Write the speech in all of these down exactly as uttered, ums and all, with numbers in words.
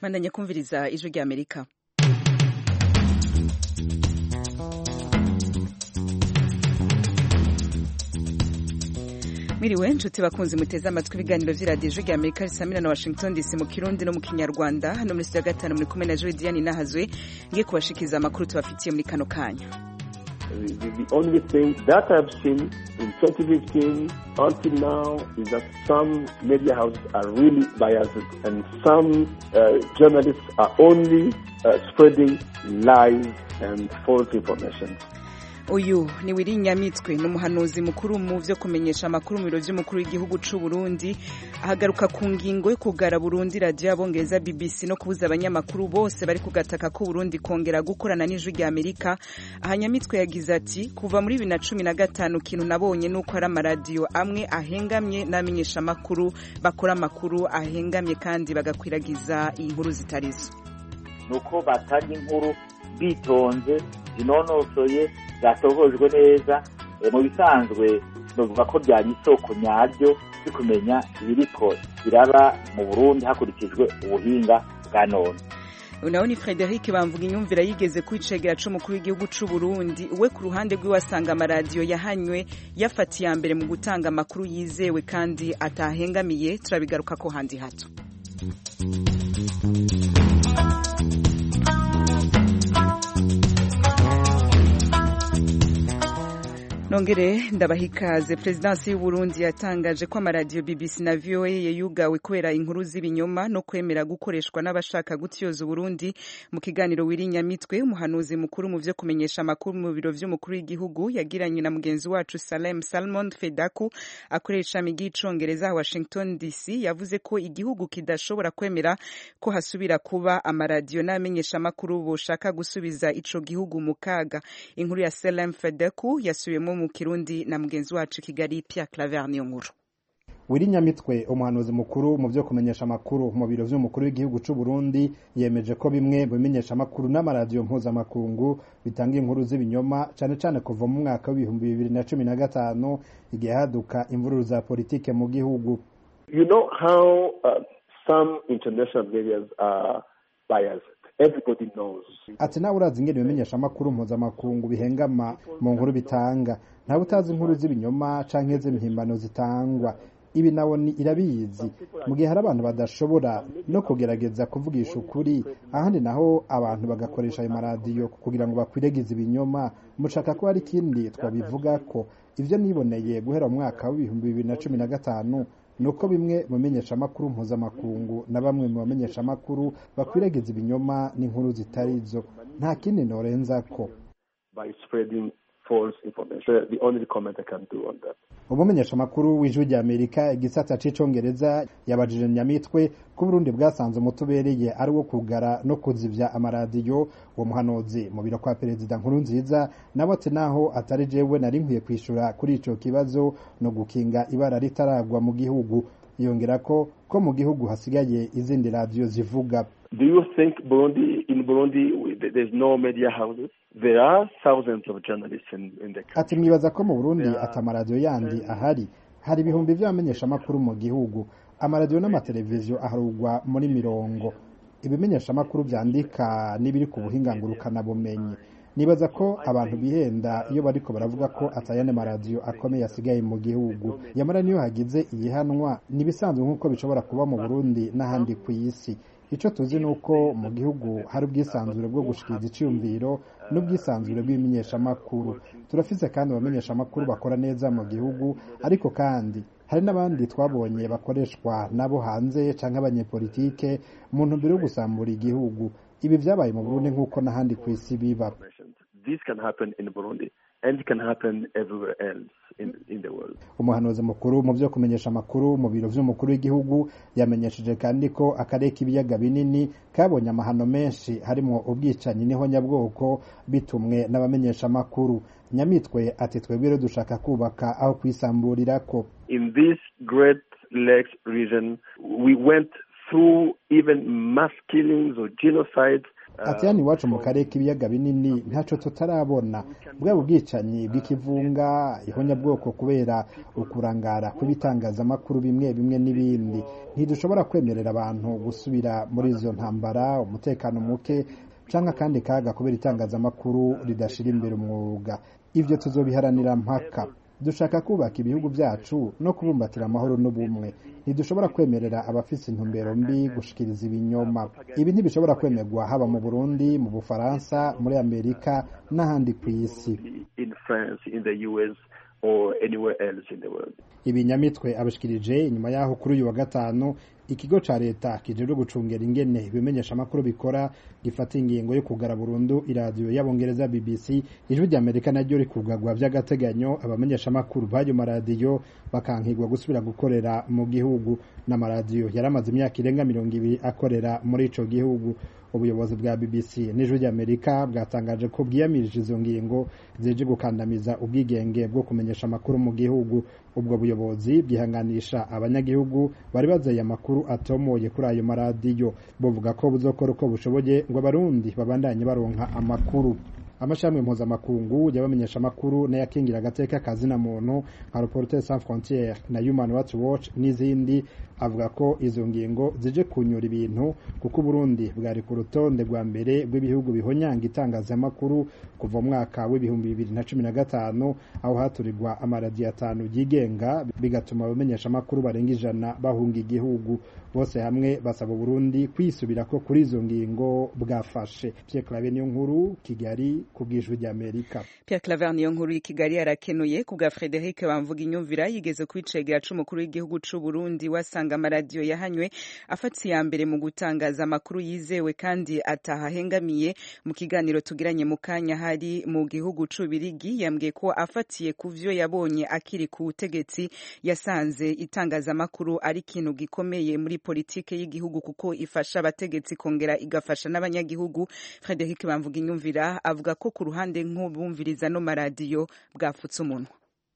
Mandanya kumviriza ijwi rya Amerika. Miriwe nshuti bakunzi muteze amatwi ibiganiro vy'iradiyo ijwi rya Amerika risamira na Washington D C mu Kirundi no mu Kinyarwanda. Hano muri studio ya gatanu muri kumwe na Joy Diane Nahazwe ngiye kubashikiza amakuru tubafitiye muri kano kanya. The, the only thing that I've seen in twenty fifteen until now is that some media houses are really biased and some uh, journalists are only uh, spreading lies and false information. Uyu ni Willy Nyamitwe n'umuhanuzi mukuru mu vyo kumenyesha amakuru mu biro vy'umukuru w'igihugu c'u Burundi ahagaruka ku ngingo yo kugara Burundi radio y'abongereza B B C no kubuza abanyamakuru bose bari kugataka ko Burundi kongera gukorana n'ijwi rya Amerika. Aha Nyamitwe yagize ati kuva muri bibiri na cumi na gatanu kintu nabonye nuko ari amaradiyo amwe ahengamye n'amenyesha amakuru bakora amakuru ahengamye kandi bagakwiragiza inkuru zitarizo. Nuko batari inkuru bitonze zinonosoye zatohojwe neza mu bisanzwe bavuga ko byari isoko nyaryo bikumenya ibiriko biraba mu Burundi hakurikijwe ubuhinga bwa none. Unaho ni Frederic Bamvuga inyumvira yigeze kwicegera co mukuru w'igihugu c'u Burundi uwe ku ruhande rw'iwasanga amaradiyo yahanywe yafatiye mbere mu gutanga amakuru yizewe kandi atahengamiye. Turabigaruka ko handi hato. Nongere ndabahikaze. Presidence y'u Burundi yatangaje ko amaradiyo B B C na V O A yugawe kubera inkuru z'ibinyoma no kwemera gukoreshwa n'abashaka gutyoza Burundi. Mu kiganiro Willy Nyamitwe umuhanuzi mukuru mu vyo kumenyesha amakuru mu biro vy'umukuru w'igihugu yagiranye na mugenzi wacu Salem Salmon Fedaku akoresha migi icongereza Washington D C yavuze ko igihugu kidashobora kwemera ko hasubira kuba amaradiyo n'amenyesha amakuru boshaka gusubiza ico gihugu mu kaga. Inkuru ya Salem Fedaku yasubiyemo mu Kirundi na mugenzi wacu Kigali Pierre Claver Niyonkuru. Willy Nyamitwe umuhanuzi mukuru mu vyo kumenyesha amakuru mu biro vy'umukuru w'igihugu c'u Burundi yemeje ko bimwe mu bimenyesha amakuru n'amaradiyo mpuzamakungu bitanga inkuru z'ibinyoma cane cane kuva mu mwaka w'ibihumbi bibiri na cumi na gatanu igihe haduka imvururu za politike mu gihugu. You know how uh, some international media are biased. Everybody knows. Ati nawe urazi ingene bimenyesha amakuru mpuzamakungu bihengama mu nkuru bitanga. Ntawe utazi inkuru z'ibinyoma canke z'impimbano zitangwa. Ibi nawo ni irabizi. Mu gihe hari abantu badashobora no kugerageza kuvugisha ukuri, ahandi naho abantu bagakoresha ayo maradiyo kugira ngo bakwiregize ibinyoma. Mushaka ko hari ikindi twabivuga ko ivyo niboneye guhera mu mwaka w'ibihumbi bibiri na cumi na gatanu nuko bimwe mu menyesha amakuru mpuzamakungu na bamwe mu bamenyesha amakuru bakwiragiza ibinyoma n'inkuru zitarizo. Nta kindi norenza ko by spreading false information. The only comment I can do on that. Umumenyesha amakuru w'ijwi rya Amerika igisata c'icongereza yabajije Nyamitwe ko Burundi bwasanze umutubereye ari wo kugara no kuzivya amaradiyo. Uwo muhanuzi mu biro kwa Perezida Nkurunziza nabo ati naho atari jewe nari nkwiye kwishura kuri ico kibazo no gukinga ibara ritaragwa mu gihugu. Yongera ko ko mu gihugu hasigaye izindi radiyo zivuga. Do you think Burundi in Burundi there's no media houses? There are thousands of journalists in, in the country. Ati mwibaza ko mu Burundi atamaradiyo yandi ahari. Hari ibihumbi vy'abamenyesha amakuru mu gihugu. Amaradiyo n'amateleviziyo aharugwa muri mirongo. Ibimenyesha amakuru vyandika n'ibiri ku buhinga ngurukana bumenyi. Nibaza ko abantu bihenda iyo bariko baravuga ko atayane maradiyo akomeye asigaye mu gihugu. Yamara niyo hagize iyihanwa nibisanzwe nkuko bishobora kuba mu Burundi n'ahandi ku isi. Ico tuzi nuko mu gihugu hari ubwisanzure bwo gushikiriza iciyumviro n'ubwisanzure bw'imenyesha amakuru. Turafise kandi abamenyesha amakuru bakora neza mu gihugu, ariko kandi hari n'abandi twabonye bakoreshwa nabo hanze canke abanyepolitike mu ntumbero yo gusambura igihugu. Ibi vyabaye mu Burundi nkuko n'ahandi ku isi biba. This can happen in Burundi and it can happen everywhere else in, in the world. Umuhanuzi mukuru mu vyo kumenyesha amakuru mu biro vy'umukuru w'igihugu yamenyesheje kandi ko akarere k'ibiyaga binini kabonye amahano menshi harimo ubwicanyi niho nyabwoko bitumwe n'abamenyesha amakuru. Nyamitwe ati twebwe dushaka kubaka aho kwisamburirako. In this Great Lakes region we went through even mass killings or genocides ati hano iwacu mu karere k'ibiyaga binini ntaco tutarabona bwaba ubwicanyi bw'ikivunga ihonyabwoko kubera ukurangara kw'ibitangazamakuru bimwe bimwe n'ibindi ntidushobora kwemerera abantu gusubira muri izo ntambara umutekano muke canke akandi kaga kubera itangazamakuru ridashira imbere umwuga ivyo tuzobiharanira mpaka dushaka kubaka ibihugu byacu no kubumbatira amahoro n'ubumwe ntidushobora kwemerera abafise intumbero mbi gushikiriza ibinyoma ibi ntibishobora kwemerwa haba mu Burundi mu Bufaransa muri Amerika n'ahandi ku isi ibinyamitwe abashikirije inyuma yaho kuri uyu wa gatanu ikigo ca leta kijejwe gucungera ingene ibimenyesha amakuru bikora gifata ingingo yo kugara burundu iradiyo y'abongereza B B C ijwi ry'Amerika naryo rikugagwa vy'agateganyo abamenyesha amakuru b'ayo maradiyo bakankigwa gusubira gukorera mu gihugu n'amaradiyo yaramaze imyaka irenga mirongo ibiri akorera muri ico gihugu ubuyobozi bwa B B C n'ijwi ry'Amerika bwatangaje ko bwiyamirije izo ngingo zije gukandamiza ubwigenge bwo kumenyesha amakuru mu gihugu ubwo buyobozi bwihanganisha abanyagihugu bari bazeye amakuru atomoye kuri ayo maradiyo buvuga ko buzokora uko bushoboye ngo abarundi babandanye baronka amakuru amashami mpuzamakungu y'abamenyesha amakuru n'ayakingira agateka kazina muntu nka Reporters sans frontières na Human Rights Watch n'izindi avuga ko izo ngingo zije kunyura ibintu kuko Burundi bwari ku rutonde rwa mbere rw'ibihugu bihonyanga itangazamakuru kuva mu mwaka w'ibihumbi bibiri na cumi na gatanu aho haturirwa amaradiyo atanu yigenga bigatuma abamenyesha amakuru barenga ijana bahunga igihugu bose hamwe basaba Burundi kwisubira ko kuri izo ngingo bwafashe Pierre Claver niyo nkuru Kigali kubwijwe ry'Amerika. Pierre Claver niyo nkuru Kigali arakenuye kubwa Frederic Bamvuga inyumvira yigeze kwicegera c'umukuru w'igihugu c'u Burundi wasanga amaradiyo yahanywe afatiye ya mbere mu gutangaza amakuru yizewe kandi atahahengamiye mu kiganiro tugiranye mu kanya hari mu gihugu c'u Birigi yambwiye ko afatiye kuvyo yabonye akiri ku butegetsi yasanze itangaza amakuru ari kintu gikomeye muri politike y'igihugu kuko ifasha abategetsi kongera igafasha n'abanyagihugu. Frederic Bamvuga inyumvira avuga ko ku ruhande nk'ubumviriza no maradiyo bwafutse umunwa.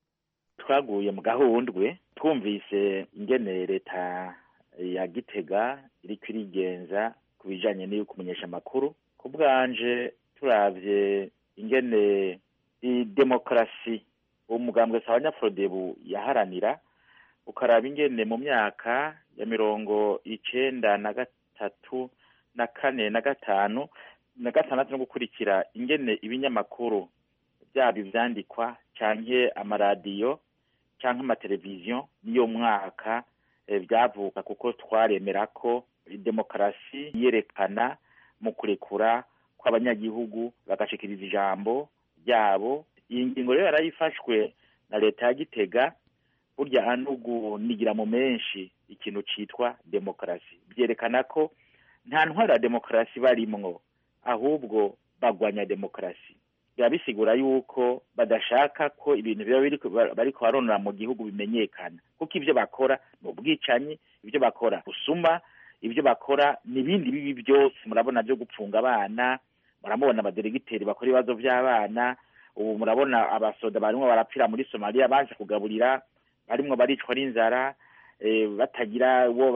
Twaguye mu gahundwe twumvise ingene leta ya Gitega iri kwirigenza ku bijanye n'iyo kumenyesha amakuru ku bwanje turavye ingene i demokrasi umugambwe Sawanya Frodebu yaharanira ukaraba ingene mu myaka ya mirongo icenda na gatatu na kane na gatanu na gatandatu no gukurikira ingene ibinyamakuru byaba ivyandikwa canke amaradiyo canke amateleviziyo niyo mwaka byavuka kuko twaremera ko demokrasi yerekana mu kurekura kw'abanyagihugu bagashikiriza ijambo ryabo. Iyi ngingo rero yarayifashwe na leta ya Gitega burya anugu nigira mu menshi ikintu citwa demokrasi byerekana ko nta ntwara ya demokrasi barimwo ahubwo bagwanya demokrasi. Bisigura yuko badashaka ko ibintu biba bariko baronora mu gihugu bimenyekana kuko ivyo bakora mu bwicanyi, ivyo bakora usuma, ivyo bakora nibindi bibi byose. Murabona byo gupfunga abana, muramubona abadelegiteri bakora ibibazo by'abana, ubu murabona abasoda barimwo barapfira muri Somalia baje kugaburira, barimwo baricwa n'inzara, e, batagira wo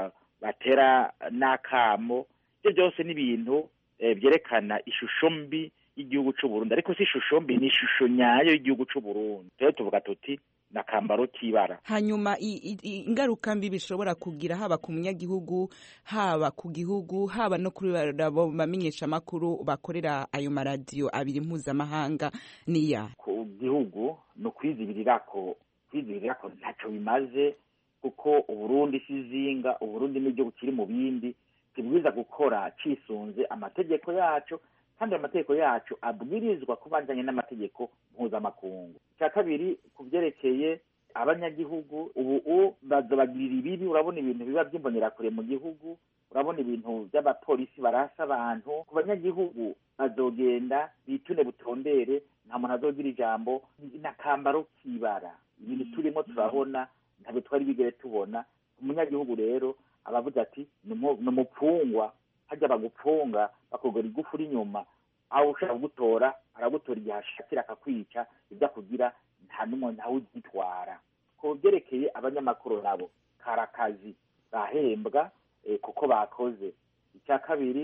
batera n'akamo. Ibyo byose n'ibintu e, byerekana ishusho mbi y'igihugu c'u Burundi, ariko si ishusho mbi, ni ishusho nyayo y'igihugu c'u Burundi. Rero tuvuga tuti nakambaro kibara. Hanyuma ingaruka mbi bishobora kugira haba ku munyagihugu, haba ku gihugu, haba no kuri abo bamenyesha makuru bakorera ayo maradiyo abiri mpuzamahanga niya ku gihugu no kwizibirirako kwizibirirako ntacyo bimaze kuko Uburundi sizinga, Uburundi n'ibyo kiri mu bindi tibwiza gukora cisunze amategeko yacu kandi amategeko yacu abwirizwa kubanjanye n'amategeko mpuzamakungu. Cya kabiri kuvyerekeye abanyagihugu ubu bazobagirira ibibi, urabona ibintu biba by'imbonera kure mu gihugu, urabona ibintu by'abapolisi barasa abantu ku banyagihugu, bazogenda bitune butondere, nta muntu azogira ijambo, nakambaro kibara. Ibintu turimo turabona ntabwo twari bigere tubona. Umunyagihugu rero abavuga ati numupfungwa, hajya bagupfunga bakugora igufu inyuma, aho ushaka gutora aragutora igihe ashakira akakwica, ibyo kugira nta n'umuntu ntawe ugitwara. Ko byerekeye abanyamakuru nabo karakazi bahembwa e, kuko bakoze. Icya kabiri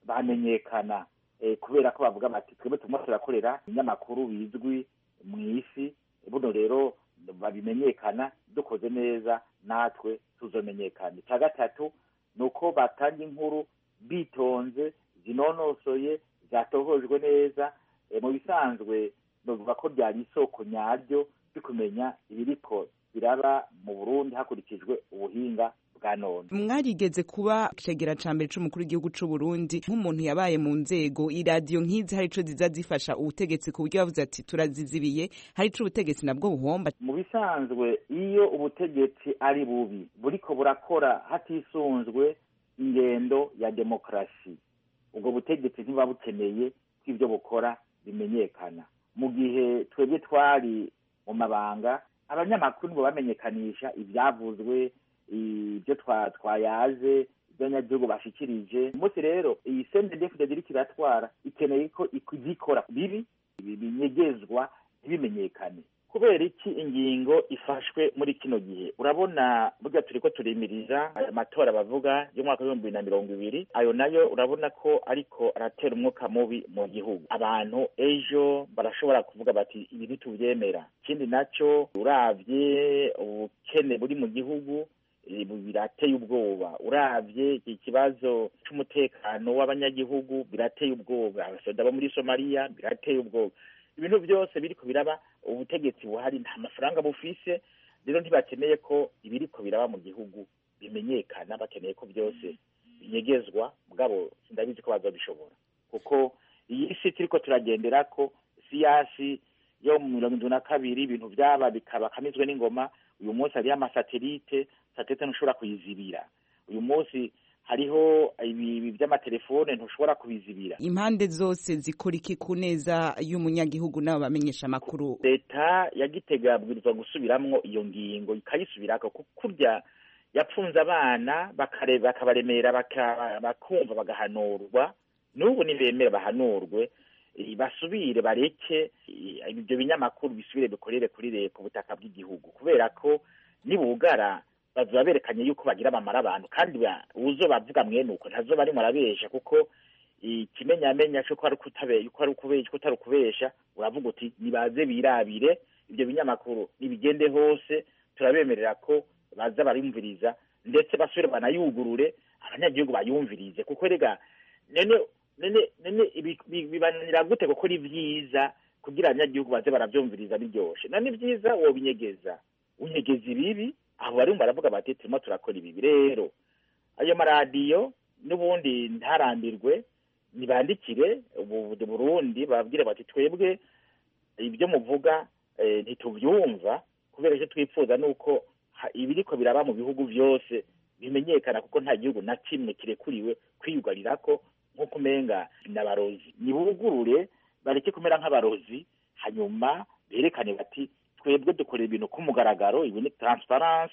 bamenyekana kubera ko bavuga bati twebwe tumwe turakorera ibinyamakuru bizwi mu isi, buno rero babimenyekana dukoze neza natwe tuzomenyekana. Icya gatatu ni uko batanga inkuru bitonze, zinonosoye, zatohojwe neza. Mu bisanzwe bavuga ko byari isoko nyaryo byo kumenya ibiriko biraba mu Burundi hakurikijwe ubuhinga bwa none. Mwarigeze kuba cegera ca mbere c'umukuru w'igihugu c'u Burundi, nk'umuntu yabaye mu nzego, iradiyo nk'izi hari ico ziza zifasha ubutegetsi ku buryo bavuze ati turazizibiye, hari ico ubutegetsi nabwo buhomba? Mu bisanzwe iyo ubutegetsi ari bubi buriko burakora hatisunzwe ingendo ya demokrasi, ubwo butegetsi ntiba bukeneye ko ivyo bukora bimenyekana. Mu gihe twebwe twari mu mabanga, abanyamakuru nibo bamenyekanisha ivyavuzwe, ibyo twayaze, ibyo abanyagihugu bashikirije. Umunsi rero iyi C N D D F D D iriko iratwara ikeneye ko ikora bibi binyegezwa ntibimenyekane. Kubera iki ingingo ifashwe muri kino gihe? Urabona burya turiko turimiriza aya matora bavuga y'umwaka w'ibihumbi bibiri na mirongo ibiri, ayo nayo urabona ko ariko aratera umwuka mubi mu gihugu. Abantu ejo barashobora kuvuga bati ibi ntituvyemera. Ikindi naco uravye ubukene buri mu gihugu birateye ubwoba, uravye iki kibazo c'umutekano w'abanyagihugu birateye ubwoba, abasoda bo muri Somalia birateye ubwoba. Ibintu byose biriko biraba, ubutegetsi buhari nta mafaranga bufise, rero ntibakeneye ko ibiriko biraba mu gihugu bimenyekana, bakeneye ko byose binyegezwa. Mugabo sindabizi ko bazabishobora, kuko iyi si turiko turagenderako siyasi yo mu mirongo indwi na kabiri ibintu vyaba bikaba kamizwe n'ingoma. Uyu munsi hariho amasatelite, satelite ntushobora kuyizibira. Uyu munsi hariho ibi vy'amatelefone ntushobora kubizibira. Impande zose zikora iki ku neza y'umunyagihugu n'abo bamenyesha amakuru? Leta ya Gitega yabwirizwa gusubiramwo iyo ngingo ikayisubirako, kurya yapfunze abana bakareba bakabaremera bakumva bagahanurwa. N'ubu nibemera bahanurwe, basubire bareke ibyo binyamakuru bisubire bikorere kuri leta ubutaka bw'igihugu, kubera ko nibugara bazoba berekanye yuko bagira bamara abantu, kandi uzo bavuga mwene uko ntazo bari marabesha, kuko ikimenyamenya cyo ko ari kutabesha, ko ari ukubesha, ko atari ukubesha. Uravuga uti nibaze birabire ibyo binyamakuru nibigende hose, turabemerera ko baza barumviriza, ndetse basubire banayugurure abanyagihugu bayumvirize, kuko rega nene nene nene bibanira gute gukora ivyiza kugira abanyagihugu baze baravyumviriza biryoshe? None ivyiza wo binyegeza, unyegeza ibibi, aho bari baravuga bati turimo turakora ibi. Rero ayo maradiyo n'ubundi ntarambirwe, nibandikire ubu Burundi babwire bati twebwe ibyo muvuga e, ntituvyumva, kubera icyo twifuza nuko ibiriko biraba mu bihugu byose bimenyekana, kuko nta gihugu na kimwe kirekuriwe kwiyugarirako nko kumenga n'abarozi. Nibugurure bareke kumera nk'abarozi, hanyuma berekane bati twebwe dukorera ibintu ku mugaragaro, ibi ni transparence.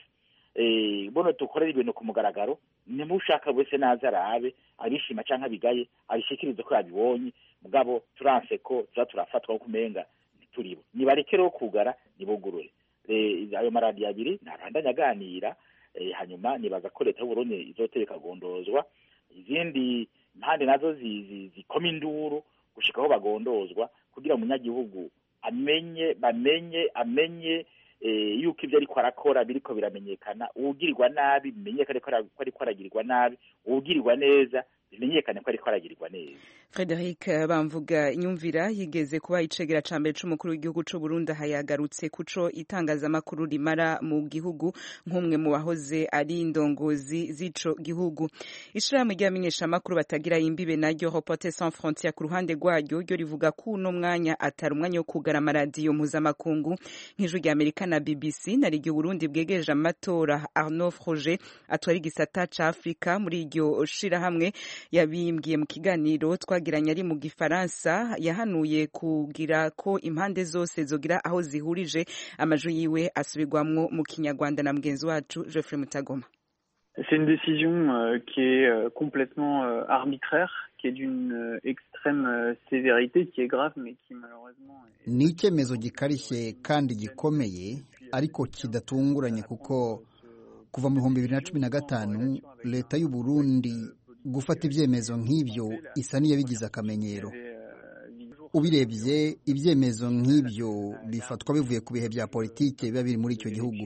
Eh, bono dukorera ibintu ku mugaragaro, nimushaka wese naza arabe, abishima canke abigaye abishikirize ko yabibonye. Mugabo turanse ko tuza turafatwa kumenga ntituribo. Nibareke rero kugara, nibugurure. Eh, ayo maradiyo abiri ntarandanya aganira, eh, hanyuma nibaza ko leta y'Uburundi izotereka gondozwa, izindi impande nazo zikoma induru gushikaho bagondozwa, kugira umunyagihugu amenye bamenye amenye e, yuko ivyo ariko arakora biriko biramenyekana. Uwugirirwa nabi bimenyekane ko ariko aragirirwa nabi, uwugirirwa neza bimenyekane ko ariko aragirirwa neza. Frederic Bamvuga Inyumvira yigeze kuba icegera ca mbere c'umukuru w'igihugu c'u Burundi, hayagarutse kuco itangazamakuru rimara mu gihugu nk'umwe mu bahoze ari indongozi z'ico gihugu. Ishirahamwe ry'abamenyesha amakuru batagira imbibe naryo Reporters sans frontières ku ruhande rwaryo ryo rivuga ko uno mwanya atari umwanya wo kugara amaradiyo mpuzamakungu nk'ijwi rya Amerika na B B C. Nari igihe Burundi bwegereje amatora, Arnaud Froger atwara igisata ca Afrika muri iryo shirahamwe yabimbwiye mu kiganiro twagiranye ari mu Gifaransa, yahanuye kugira ko impande zose zogira aho zihurije amajwi yiwe asubirwamwo mu Kinyarwanda na mugenzi wacu Geoffrey Mutagoma. C'est une décision euh, qui est euh, complètement euh, arbitraire, qui est d'une euh, extrême euh, sévérité, qui est grave, mais qui malheureusement est... Ni icyemezo gikarishye kandi gikomeye, ariko kidatunguranye, kuko kuva mu bihumbi bibiri na cumi na gatanu leta y'u Burundi gufata ibyemezo nk'ibyo isa n'iyabigize akamenyero. Ubirebye ibyemezo nk'ibyo bifatwa bivuye ku bihe bya politike biba biri muri icyo gihugu.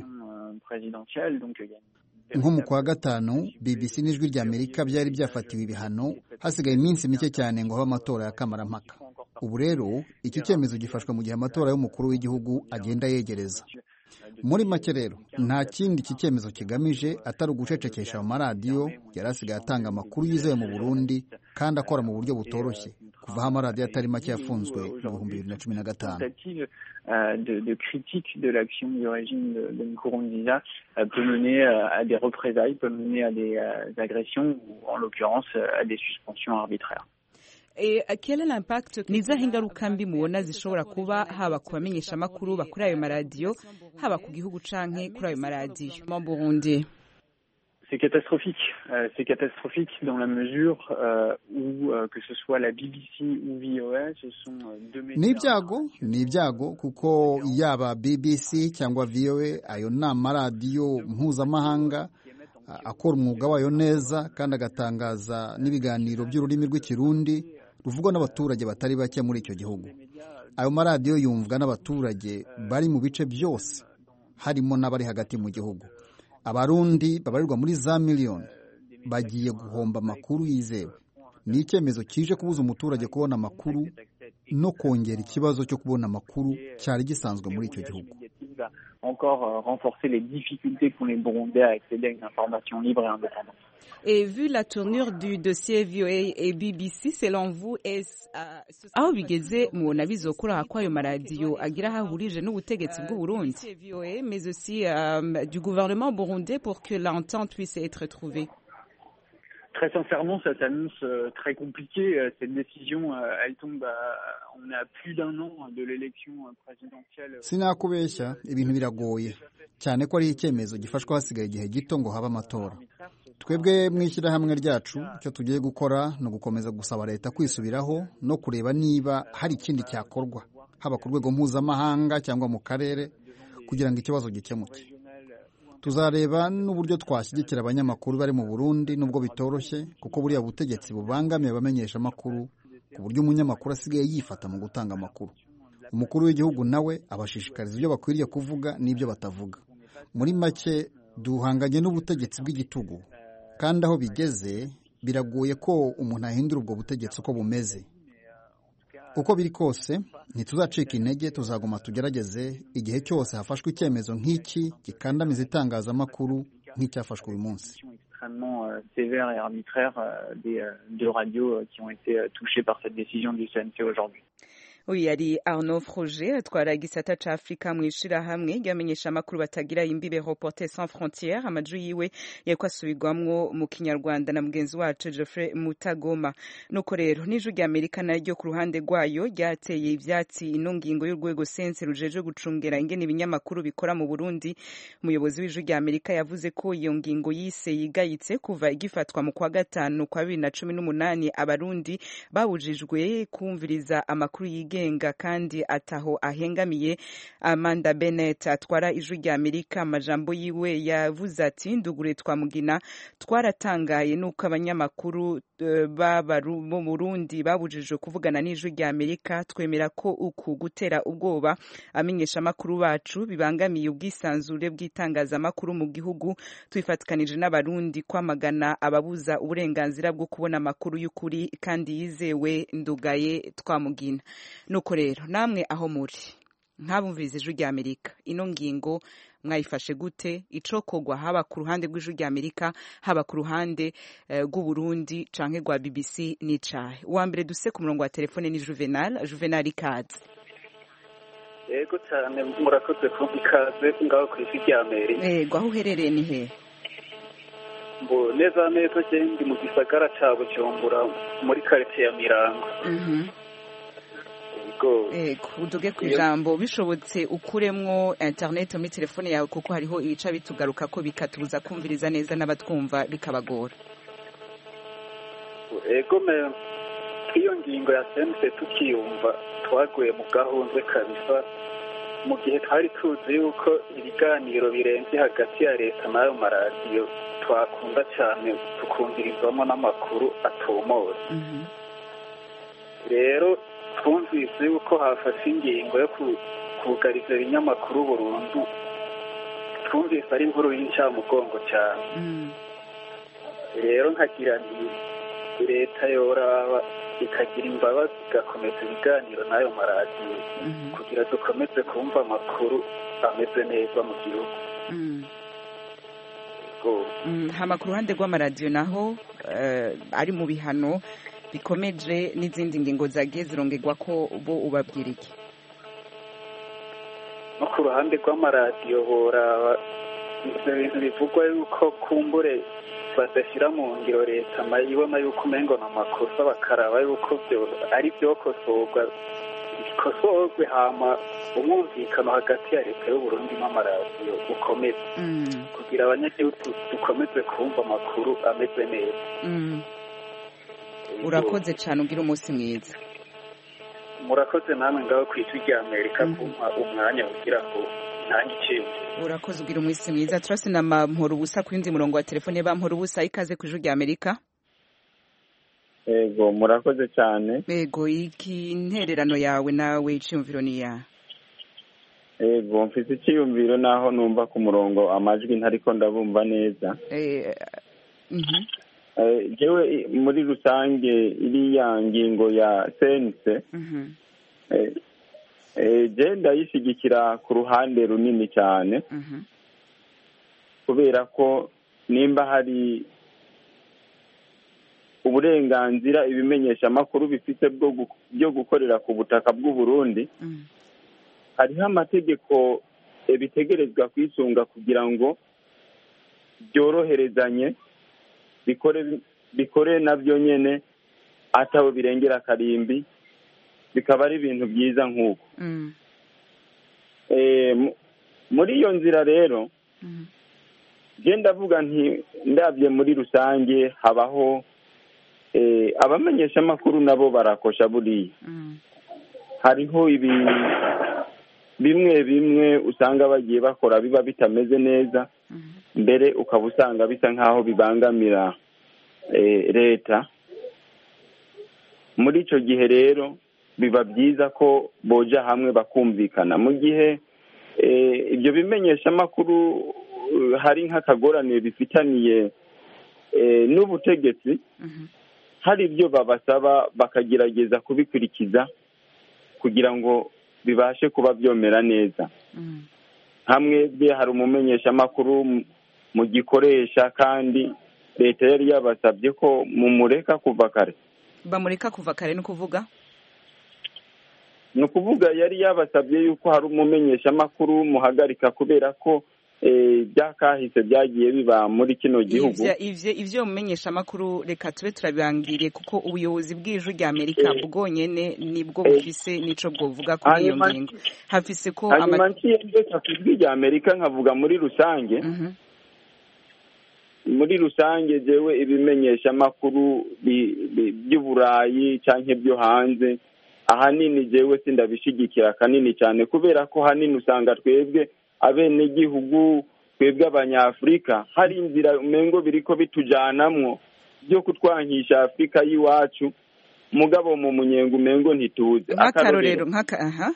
Nko mu kwa gatanu B B C n'ijwi ry'Amerika byari byafatiwe ibihano hasigaye iminsi mike cyane ngo habe amatora ya kamarampaka. Ubu rero iki cyemezo gifashwe mu gihe amatora y'umukuru w'igihugu agenda yegereza. Muri make rero nta kindi iki cyemezo kigamije atari ugucecekesha amaradiyo yari asigaye atanga amakuru yizewe mu Burundi kandi akora mu buryo butoroshye kuva aho amaradiyo atari make yafunzwe mu bihumbi bibiri na cumi na gatanu. De, de critique de l'action du régime de, de Nkurunziza euh, peut mener euh, à des représailles, peut mener à des euh, agressions ou en l'occurrence euh, à des suspensions arbitraires. Ni izahe ingaruka mbi mubona zishobora kuba haba ku bamenyesha amakuru bakuri ayo maradiyo haba ku gihugu canke kuri ayo maradiyo mu Burundi? C'est catastrophique. Euh, c'est catastrophique dans la mesure euh, où euh, que ce soit la B B C ou V O A, ce sont euh, deux médias. Ni ibyago, ni ibyago kuko yaba B B C cyangwa V O A ayo ni amaradiyo mpuzamahanga akora umwuga wayo neza kandi agatangaza n'ibiganiro by'ururimi rw'ikirundi ruvugwa n'abaturage batari bake muri icyo gihugu. Ayo maradiyo yumvwa n'abaturage bari mu bice byose harimo n'abari hagati mu gihugu. Abarundi babarirwa muri za miliyoni bagiye guhomba amakuru yizewe. Ni icyemezo kije kubuza umuturage kubona amakuru no kongera ikibazo cyo kubona amakuru cyari gisanzwe muri icyo gihugu. Encore renforcer les difficultés pour les Burundais à accéder à une information libre et indépendante. Et vu la tournure du dossier V O A et B B C, selon vous, est-ce aho bigeze mubona bizokura kwayo maradiyo agira hahurije n'ubutegetsi bw'u Burundi V O A mais aussi euh, du gouvernement burundais pour que l'entente puisse être trouvée? Très sincèrement, ça s'annonce euh, très compliqué. Euh, cette décision, euh, elle tombe à, on est à plus d'un an de l'élection euh, présidentielle. Sinakubeshya ibintu biragoye cyane ko ari icyemezo gifashwa hasigaye igihe gito ngo habe amatora. Twebwe mwishyira hamwe ryacu icyo tugiye gukora no gukomeza gusaba leta kwisubiraho no kureba niba hari ikindi cyakorwa haba ku rwego mpuzamahanga cyangwa mu karere kugira ngo ikibazo gikemuke. Tuzareba n'uburyo twashyigikira abanyamakuru bari mu Burundi nubwo bitoroshye kuko buriya butegetsi bubangamiye abamenyesha amakuru ku buryo umunyamakuru asigaye yifata mu gutanga amakuru. Umukuru w'igihugu nawe abashishikariza ibyo bakwiriye kuvuga n'ibyo batavuga. Muri make duhanganye n'ubutegetsi bw'igitugu kandi aho bigeze biragoye ko umuntu ahindura ubwo butegetsi uko bumeze. Uko biri kose ntituzacika intege, tuzaguma tugerageze igihe cyose hafashwe icyemezo nk'iki gikandamiza itangazamakuru nk'icyafashwe uyu munsi. Extrêmement euh, sévère et arbitraire euh, des euh, deux radios euh, qui ont été euh, touchées par cette décision du C N C aujourd'hui. Uyu yari Arnaud Froger atwara igisata ca Afrika mw'ishirahamwe ryamenyesha amakuru batagira imbibe Reporters sans frontières. Amaju yiwe yariko asubirwamwo mu Kinyarwanda na mugenzi wacu Geoffrey Mutagoma. Nuko rero n'ijwi ry'Amerika naryo ku ruhande rwayo ryateye ivyatsi ino ngingo y'urwego sense rujeje gucungera ingene ibinyamakuru bikora mu Burundi. Umuyobozi w'ijwi ry'Amerika yavuze ko iyo ngingo yise yigayitse kuva igifatwa mu kwa gatanu kwa bibiri na cumi n'umunani abarundi babujijwe kumviriza amakuru yige genga kandi ataho ahengamiye. Amanda Bennett atwara ijwi rya Amerika amajambo yiwe yavuze ati ndugure twamugina twaratangaye nuko abanyamakuru uh, babaru mu Burundi babujijwe kuvugana n'ijwi rya Amerika. Twemera ko uku gutera ubwoba amenyesha amakuru bacu bibangamiye ubwisanzure bw'itangazamakuru mu gihugu. Twifatikanije n'abarundi kwamagana ababuza uburenganzira bwo kubona amakuru y'ukuri kandi yizewe. Ndugaye twamugina. Nuko rero namwe aho muri nk'abumviriza ijwi rya Amerika ino ngingo mwayifashe gute? Icokogwa haba ku ruhande rw'ijwi rya Amerika haba ku ruhande uh, rw'u Burundi canke rwa B B C n'icahe? Uwa mbere duse ku murongo wa telefone ni Juvenal. Juvenal ikaze. Yego cyane murakoze ku ikaze ngaho ku ijwi rya Amerika. Yego aho uherereye ni he? Mbo neza neza je ndi mu gisagara ca Bujumbura muri quartier ya Mirango. Mhm. Ego uduge ku ijambo bishobotse ukuremwo internet muri telefone yawe kuko hariho ibica bitugaruka ko bikatubuza kumviriza neza n'abatwumva bikabagora. Ego me iyo ngingo ya sense tukiyumva twaguye mu gahunze kabisa mu gihe twari tuzi yuko ibiganiro birenze hagati ya leta n'ayo maradiyo twakunda cyane tukumvirizwamo n'amakuru atomoye. rero twumvise yuko hafashe ingingo yo kugariza ibinyamakuru burundu. twumvise ari inkuru y'incamugongo cyane. rero nkagira nti leta yoraba ikagira imbabazi igakomeza ibiganiro n'ayo maradiyo kugira dukomeze kumva amakuru ameze neza mu gihugu. hama ku ruhande rw'amaradiyo naho ari mu bihano bikomeje n'izindi ngingo zagiye zirongerwa ko bo ubabwira iki? no ku ruhande rw'amaradiyo boraba ibyo bintu bivugwa yuko kumbure badashyira mu ngiro leta mayibona yuko umengo na makosa bakaraba yuko byo ari byokosorwa bikosorwe hama umwumvikano hagati ya leta y'u Burundi n'amaradiyo ukomeze kugira abanyagihugu dukomeze kumva amakuru ameze neza. urakoze cyane ugira umunsi mwiza. murakoze namwe ngaho ku ijwi rya Amerika kumpa umwanya kugira ngo ntange ikintu. urakoze ugira umunsi mwiza. turasi na Mpora Ubusa ku yindi murongo wa telefone. ba Mpora Ubusa ikaze ku ijwi rya Amerika. Ego murakoze cyane. Ego iki intererano yawe nawe iciyumviro ni ya? Ego mfite iciyumviro naho numva ku murongo amajwi ntariko ndabumva neza. Eh mhm. Eh jewe muri rusange iriya ngingo ya sense. Mhm. Eh eh je ndayishigikira ku ruhande runini cyane. Mhm. Kubera ko nimba hari uburenganzira ibimenyesha makuru bifite byo gukorera ku butaka bw'u Burundi, hariho amategeko bitegerezwa kwisunga kugira ngo byoroherezanye bikore bikore nabyo nyene ataho birengera karimbi, bikaba ari ibintu byiza nk'uko. Eh muri iyo nzira rero je ndavuga nti ndabye muri rusange habaho eh abamenyesha makuru nabo barakosha buriya. Hariho ibi bimwe bimwe usanga bagiye bakora biba bitameze neza, mbere ukaba usanga bisa nkaho bibangamira eh leta. Muri ico gihe rero biba byiza ko boja hamwe bakumvikana. Mu gihe eh ibyo bimenyesha makuru hari nk'akagorane bifitaniye eh n'ubutegetsi, hari ibyo babasaba bakagerageza kubikurikiza kugira ngo bibashe kuba byomera neza. Hamwe bye hari umumenyesha makuru mu gikoresha kandi leta yari yabasabye ko mumureka kuva kare. Bamureka kuva kare no kuvuga no kuvuga yari yabasabye yuko hari umumenyesha makuru muhagarika kubera ko eh byakahise byagiye biba muri kino gihugu. Ivyo ivyo ivyo mumenyesha makuru reka tube turabangiriye kuko ubuyobozi bw'ijwi rya Amerika bwonyene nibwo bufise nico bwovuga kuri iyo ngingo. Hafise ko amakiye kujwi rya Amerika nkavuga muri rusange. Muri rusange jewe ibimenyesha makuru by'uburayi canke byo hanze ahanini jewe sindabishigikira kanini cyane kubera ko hanini usanga twebwe abene gihugu twebwe abanyafrika hari inzira umengo biriko bitujanamwo byo kutwankisha Afrika yiwacu mugabo mu munyengo umengo ntituze. Akarorero nkaka aha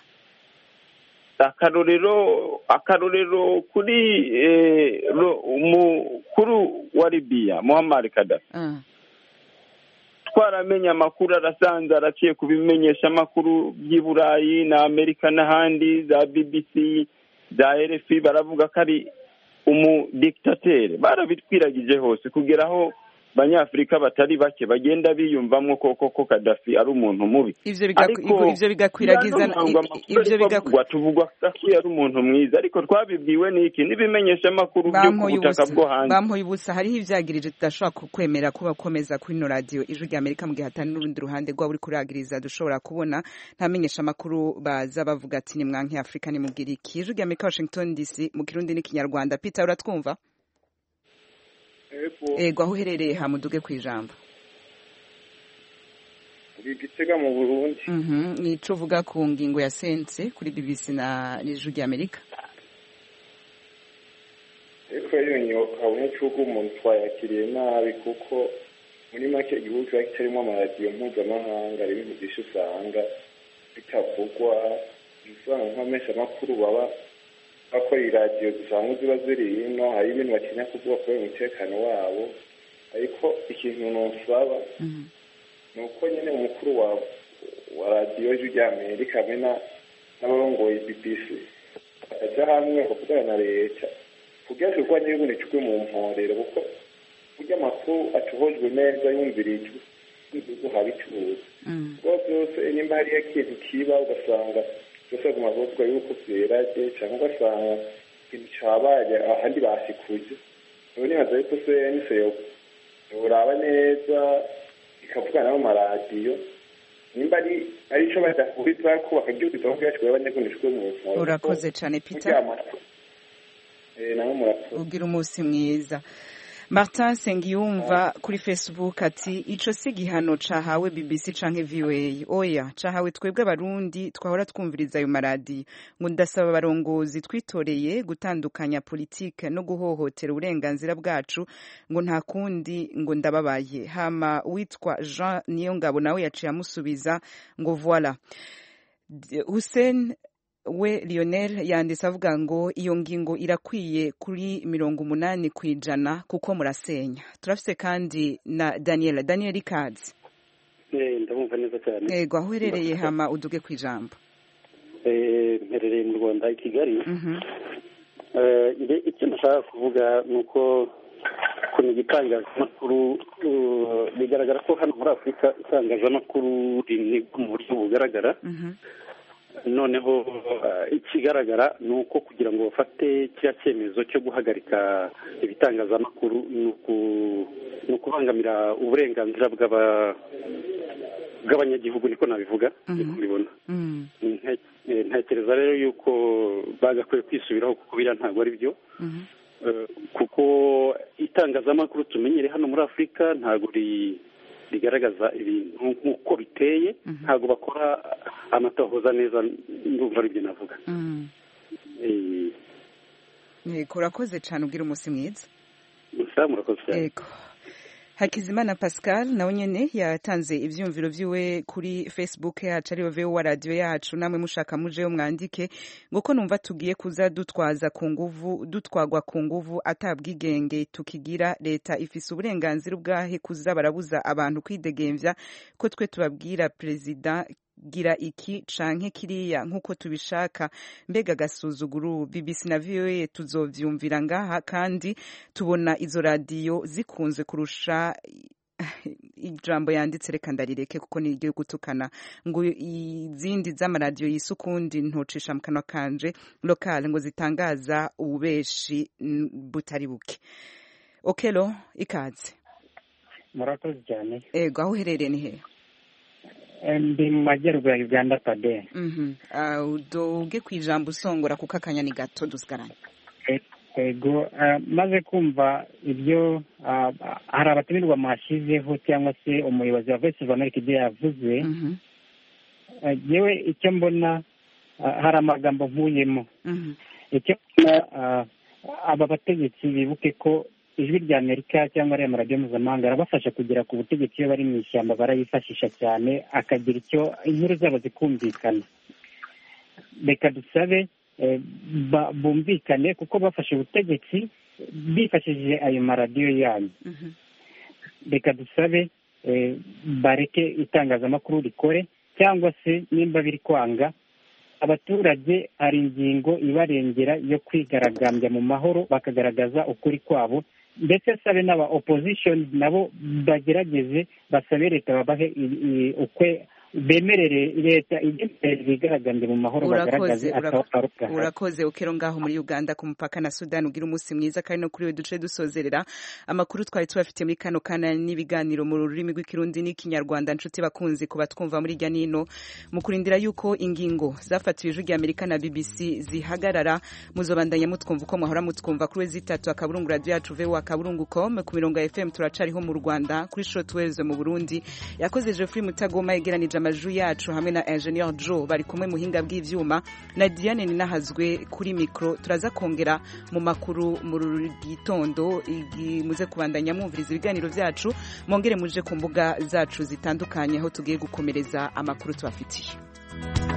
akarorero akarorero kuri eh, umukuru wa Libya Muammar Gaddafi. Uh. Twaramenya amakuru arasanze araciye kubimenyesha amakuru by'Iburayi na Amerika n'ahandi za B B C za R F I baravuga ko ari umu dictateur. Barabitwiragije hose kugeraho Banyafrika batari bake bagenda biyumvamwo koko ko Gaddafi ari umuntu mubi. Ivyo ivyo bigakwiragiza ivyo bigakwa tuvugwa ko ari umuntu mwiza ariko twabibwiwe niki nibimenyesha makuru byo kubutaka bwo hanze. Bampoye ubusa hariho ivyagirije tudashobora kwemera kuba komeza kuri no radio ijwi rya Amerika mu gihe hatari n'urundi ruhande rwa buri kuragiriza dushobora kubona ntamenyesha makuru baza bavuga ati ni mwanki Afrika ni mubwira iki. Ijwi rya Amerika Washington D C mu Kirundi n'ikinyarwanda. Peter uratwumva? Ego aho uherereye hamuduge ku ijambo. Gitega mu Burundi. Mhm, nico uvuga ku ngingo ya sense kuri B B C na n'ijwi ry'Amerika. Eko yonyo kabone cyuko umuntu twayakiriye nabi kuko muri make igihugu kitarimo amaradiyo mpuzamahanga ari ibintu byinshi usanga bitavugwa, usanga nk'amesha makuru baba bakora iradiyo zisanzwe ziba ziri ino, hari ibintu batinya kuvuga kubera umutekano wabo, ariko ikintu nosaba ni uko nyine umukuru wa wa radiyo y'Amerika hamwe n'abarongoye B B C bajya hamwe bakuvugana na leta kugira ngo urwanye ibintu mu mporero, kuko burya amakuru atuhojwe neza yumvirijwe n'igihugu habicuruza rwose yose nimba hariyo ikintu kiba ugasanga byose baguma bavuga yuko vyeraje cyangwa ugasanga ikintu cabaye ahandi basikuye, ubu nibaza yuko se nise yoraba neza ikavugana n'amaradiyo nimba ari ari ico badakuriza ko bakagihuza aho byashwe abanyagunishwe mu mporero. Urakoze cane Peter. Eh naho murakoze. Ugira umunsi mwiza. Martin Sengiyumva kuri Facebook ati ico si gihano cahawe B B C canke V O A, oya cahawe twebwe abarundi twahora twumviriza ayo maradiyo, ngo ndasaba abarongozi twitoreye gutandukanya politike no guhohotera uburenganzira bwacu, ngo nta kundi ngo ndababaye. Hama witwa Jean Niyongabo nawe yaciye amusubiza ngo voilà. Hussein we Lionel yanditse avuga ngo iyo ngingo irakwiye kuri mirongo umunani kwijana kuko murasenya. Turafise kandi na Daniel Daniel Ikazi. Eh ndamumva neza cyane. Yego aho herereye hama uduge kwijambo. Eh herereye mu Rwanda i Kigali. Mhm. Eh ide icyo nashaka kuvuga nuko ku gitangazamakuru bigaragara ko hano muri Afurika itangazamakuru rimwe mu buryo bugaragara. Mhm. Noneho ikigaragara ni uko kugira ngo bafate kiriya cyemezo cyo guhagarika ibitangazamakuru ni ukubangamira uburenganzira bw'abanyagihugu, niko nabivuga niko mbibona. Ntekereza rero yuko bagakwiye kwisubiraho kuko biriya ntabwo ari byo, kuko itangazamakuru tumenyere hano muri Afurika ntabwo rigaragaza ibintu nk'uko biteye, ntabwo bakora amatohoza neza, ndumva ari byo navuga. Yego urakoze cyane, ubwira umunsi mwiza. Musa murakoze cyane. Yego. Hakizimana Pascal nawe nyene yatanze ivyumviro vyiwe kuri Facebook yacu ariyo V O A radio yacu, namwe mushaka mujeyo mwandike ngo ko numva tugiye kuza dutwaza ku nguvu dutwagwa ku nguvu atabwigenge tukigira, leta ifise uburenganzira bwahe kuza barabuza abantu kwidegemvya ko twe tubabwira president gira iki canke kiriya nkuko tubishaka, mbega gasuzuguru. B B C na V O A tuzovyumvira ngaha kandi tubona izo radio zikunze kurusha ijambo yanditse, reka ndarireke kuko ni iryo gutukana, ngo izindi z'amaradiyo yisukundi ntocisha mu kanwa kanje local ngo zitangaza ububeshi butari buke. Okelo ikaze. Murakoze cyane. Ego aho uherereye ni he? Ndi mu majyaruguru ya Uganda pade. Mhm. Ah udoge kwijambo usongora kuko akanya ni gato dusigaranye. Ego maze kumva ibyo hari abatumirwa mashizeho cyangwa se umuyobozi wa Voice of America ibyo yavuze. Mhm. Yewe icyo mbona hari amagambo nkuyemo. Mhm. Icyo aba bategetsi bibuke ko ijwi rya Amerika cyangwa ari amaradiyo mpuzamahanga arabafasha kugera ku butegetsi iyo bari mu ishyamba, barayifashisha cyane akagira icyo inkuru zabo zikumvikana. Reka dusabe bumvikane kuko bafashe ubutegetsi bifashishije ayo maradiyo yanyu. Reka dusabe bareke itangazamakuru rikore, cyangwa se nimba biri kwanga abaturage hari ingingo ibarengera yo kwigaragambya mu mahoro bakagaragaza ukuri kwabo, ndetse sabe n'aba opposition nabo bagerageze basabe leta babahe ukwe bemerere leta igemerere bigaragambye mu mahoro bagaragaze ataruka. Urakoze ukero ngaho muri Uganda ku mupaka na Sudan ugira umunsi mwiza kandi no kuri we duce dusozerera amakuru twari tubafite muri kano kana n'ibiganiro mu rurimi rw'ikirundi n'ikinyarwanda nshuti bakunzi kuba twumva muri rya nino mu kurindira yuko ingingo zafatiwe ijwi ry'Amerika na B B C zihagarara muzobandanya mutwumva uko mwahora mutwumva kuri zitatu akaburungu radio yacu V O A akaburungu com ku mirongo ya F M turacariho mu Rwanda kuri shortwave mu Burundi yakoze Geoffrey Mutagoma yegeranije amajwi yacu hamwe na Engineer Joe bari kumwe muhinga bw'ivyuma na Diane Ninahazwe kuri micro turaza kongera mu makuru mu gitondo muze kubandanya mwumviriza ibiganiro vyacu mongere muje ku mbuga zacu zitandukanye aho tugiye gukomereza amakuru tubafitiye.